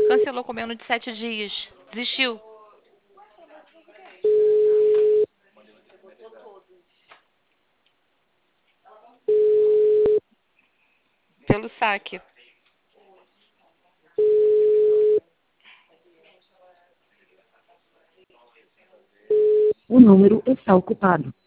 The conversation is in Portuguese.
Cancelou com menos de 7 dias. Desistiu. Pelo saque. O número está ocupado.